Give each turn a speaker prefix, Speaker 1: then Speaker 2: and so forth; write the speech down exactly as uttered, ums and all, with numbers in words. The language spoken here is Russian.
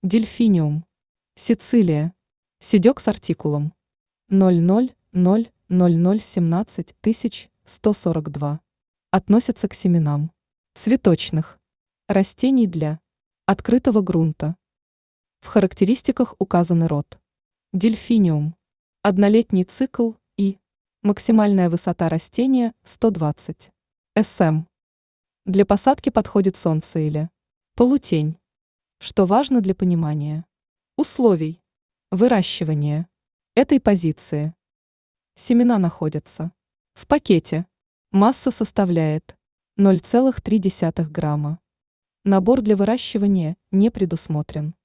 Speaker 1: Дельфиниум. Сицилия. Сидек артикулом ноль ноль ноль ноль ноль семнадцать тысяч сто сорок два. Относится к семенам цветочных растений для открытого грунта. В характеристиках указаны род Дельфиниум, однолетний цикл и максимальная высота растения сто двадцать сантиметров. Для посадки подходит солнце или полутень. Что важно для понимания условий выращивания этой позиции. Семена находятся в пакете. Масса составляет ноль целых три десятых грамма. Набор для выращивания не предусмотрен.